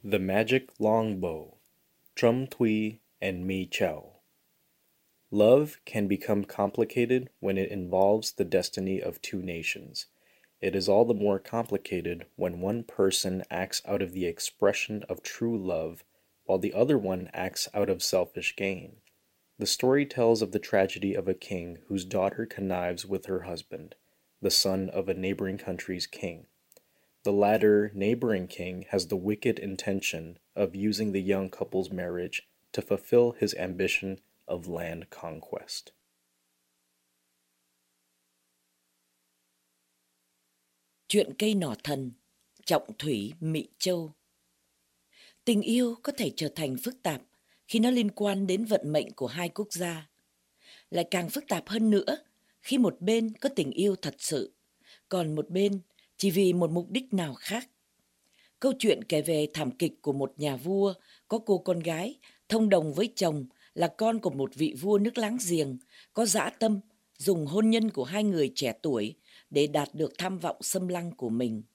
The Magic Longbow, Trum Tui and Mi Chao. Love can become complicated when it involves the destiny of two nations. It is all the more complicated when one person acts out of the expression of true love, while the other one acts out of selfish gain. The story tells of the tragedy of a king whose daughter connives with her husband, the son of a neighboring country's king. The latter neighboring king has the wicked intention of using the young couple's marriage to fulfill his ambition of land conquest. Chuyện cây nỏ thần, Trọng Thủy Mị Châu. Tình yêu có thể trở thành phức tạp khi nó liên quan đến vận mệnh của hai quốc gia. Lại càng phức tạp hơn nữa khi một bên có tình yêu thật sự, còn một bên chỉ vì một mục đích nào khác. Câu chuyện kể về thảm kịch của một nhà vua có cô con gái thông đồng với chồng là con của một vị vua nước láng giềng, có dã tâm dùng hôn nhân của hai người trẻ tuổi để đạt được tham vọng xâm lăng của mình.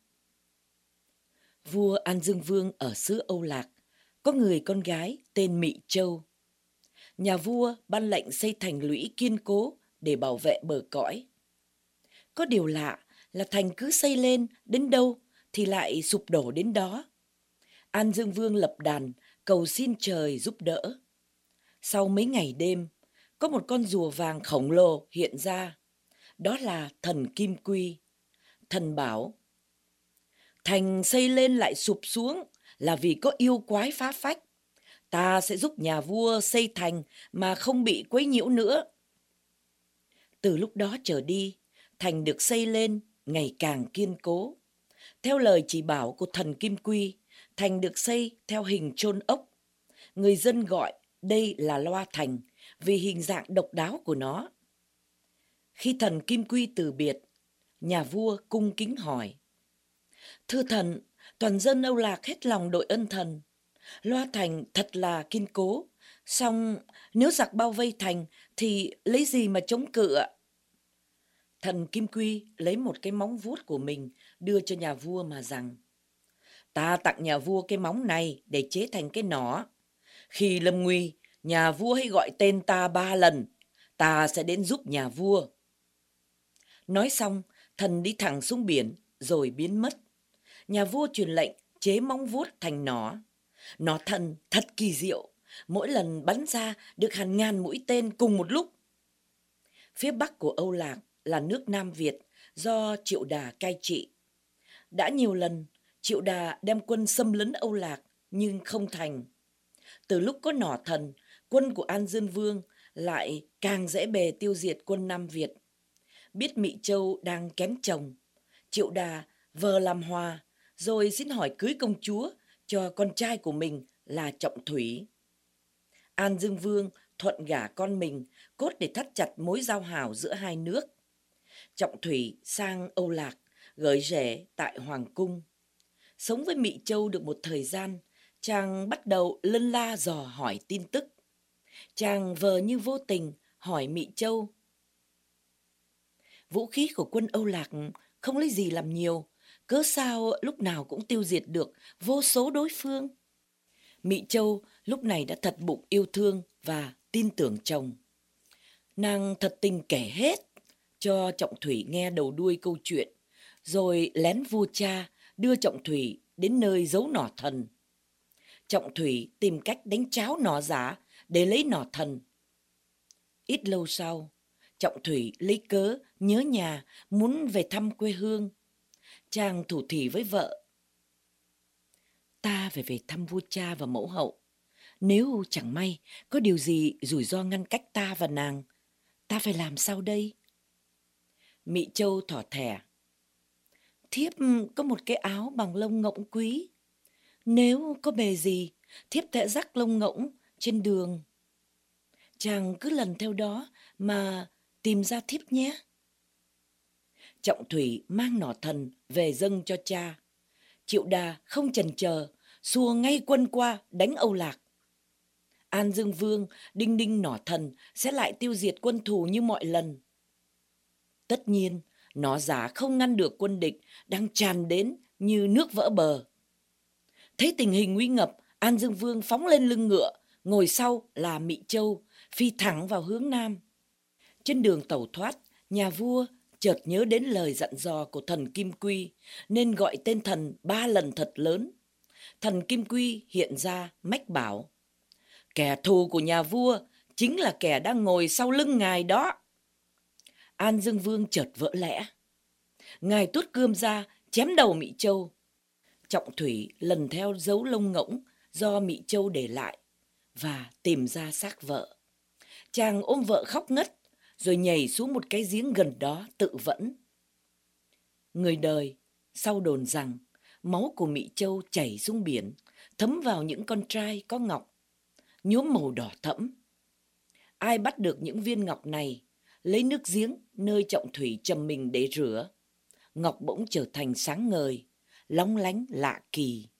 Vua An Dương Vương ở xứ Âu Lạc có người con gái tên Mị Châu. Nhà vua ban lệnh xây thành lũy kiên cố để bảo vệ bờ cõi. Có điều lạ là thành cứ xây lên đến đâu thì lại sụp đổ đến đó. An Dương Vương lập đàn cầu xin trời giúp đỡ. Sau mấy ngày đêm, có một con rùa vàng khổng lồ hiện ra. Đó là thần Kim Quy. Thần bảo: thành xây lên lại sụp xuống là vì có yêu quái phá phách. Ta sẽ giúp nhà vua xây thành mà không bị quấy nhiễu nữa. Từ lúc đó trở đi, thành được xây lên ngày càng kiên cố. Theo lời chỉ bảo của thần Kim Quy, thành được xây theo hình chôn ốc. Người dân gọi đây là Loa Thành vì hình dạng độc đáo của nó. Khi thần Kim Quy từ biệt, nhà vua cung kính hỏi: thưa thần, toàn dân Âu Lạc hết lòng đội ơn thần. Loa Thành thật là kiên cố, song nếu giặc bao vây thành thì lấy gì mà chống cự ạ? Thần Kim Quy lấy một cái móng vuốt của mình đưa cho nhà vua mà rằng: ta tặng nhà vua cái móng này để chế thành cái nỏ. Khi lâm nguy, nhà vua hãy gọi tên ta 3 lần, ta sẽ đến giúp nhà vua. Nói xong, thần đi thẳng xuống biển rồi biến mất. Nhà vua truyền lệnh chế móng vuốt thành nỏ. Nỏ thần thật kỳ diệu, mỗi lần bắn ra được hàng ngàn mũi tên cùng một lúc. Phía bắc của Âu Lạc là nước Nam Việt do Triệu Đà cai trị. Đã nhiều lần Triệu Đà đem quân xâm lấn Âu Lạc nhưng không thành. Từ lúc có nỏ thần, quân của An Dương Vương lại càng dễ bề tiêu diệt quân Nam Việt. Biết Mị Châu đang kén chồng, Triệu Đà vờ làm hòa rồi xin hỏi cưới công chúa cho con trai của mình là Trọng Thủy. An Dương Vương thuận gả con mình cốt để thắt chặt mối giao hảo giữa hai nước. Trọng Thủy sang Âu Lạc gửi rể tại Hoàng Cung. Sống với Mị Châu được một thời gian, chàng bắt đầu lân la dò hỏi tin tức. Chàng vờ như vô tình hỏi Mị Châu: vũ khí của quân Âu Lạc không lấy gì làm nhiều, cớ sao lúc nào cũng tiêu diệt được vô số đối phương? Mị Châu lúc này đã thật bụng yêu thương và tin tưởng chồng. Nàng thật tình kể hết cho Trọng Thủy nghe đầu đuôi câu chuyện, rồi lén vua cha đưa Trọng Thủy đến nơi giấu nỏ thần. Trọng Thủy tìm cách đánh cháo nỏ giả để lấy nỏ thần. Ít lâu sau, Trọng Thủy lấy cớ nhớ nhà muốn về thăm quê hương. Chàng thủ thỉ với vợ: ta phải về thăm vua cha và mẫu hậu. Nếu chẳng may có điều gì rủi ro ngăn cách ta và nàng, ta phải làm sao đây? Mị Châu thỏ thẻ: thiếp có một cái áo bằng lông ngỗng quý. Nếu có bề gì, thiếp sẽ rắc lông ngỗng trên đường. Chàng cứ lần theo đó mà tìm ra thiếp nhé. Trọng Thủy mang nỏ thần về dâng cho cha. Triệu Đà không chần chờ, xua ngay quân qua đánh Âu Lạc. An Dương Vương đinh đinh nỏ thần sẽ lại tiêu diệt quân thù như mọi lần. Tất nhiên, nỏ giả không ngăn được quân địch đang tràn đến như nước vỡ bờ. Thấy tình hình nguy ngập, An Dương Vương phóng lên lưng ngựa, ngồi sau là Mị Châu, phi thẳng vào hướng nam. Trên đường tẩu thoát, nhà vua chợt nhớ đến lời dặn dò của thần Kim Quy, nên gọi tên thần 3 lần thật lớn. Thần Kim Quy hiện ra mách bảo: kẻ thù của nhà vua chính là kẻ đang ngồi sau lưng ngài đó. An Dương Vương chợt vỡ lẽ. Ngài tuốt gươm ra chém đầu Mị Châu. Trọng Thủy lần theo dấu lông ngỗng do Mị Châu để lại và tìm ra xác vợ. Chàng ôm vợ khóc ngất, rồi nhảy xuống một cái giếng gần đó tự vẫn. Người đời sau đồn rằng máu của Mị Châu chảy xuống biển, thấm vào những con trai có ngọc, nhuốm màu đỏ thẫm. Ai bắt được những viên ngọc này, lấy nước giếng nơi Trọng Thủy trầm mình để rửa, ngọc bỗng trở thành sáng ngời, lóng lánh lạ kỳ.